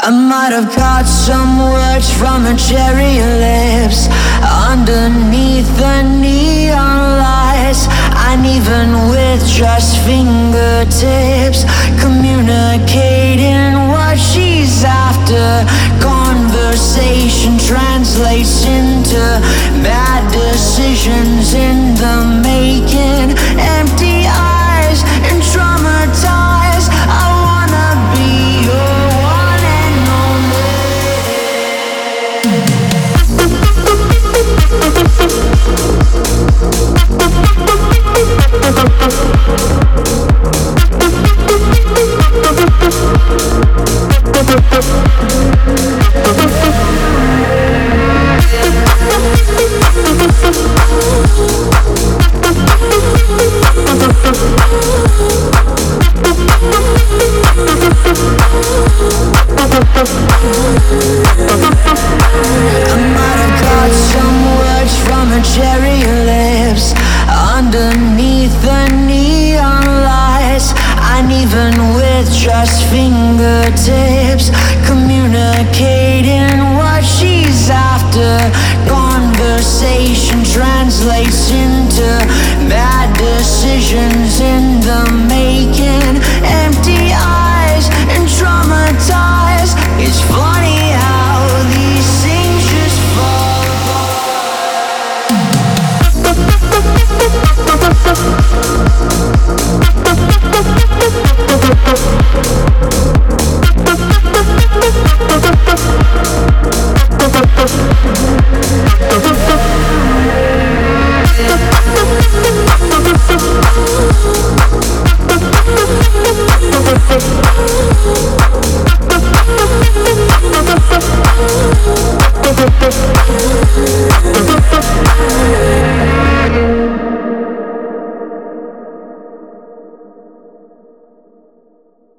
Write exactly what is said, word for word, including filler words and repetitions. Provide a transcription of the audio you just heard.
I might have caught some words from her cherry lips underneath the neon lights. And even with just fingertips, communicating what she's after, conversation translates into bad decisions in the making. Empty eyes and traumatized. I wanna be your one and only.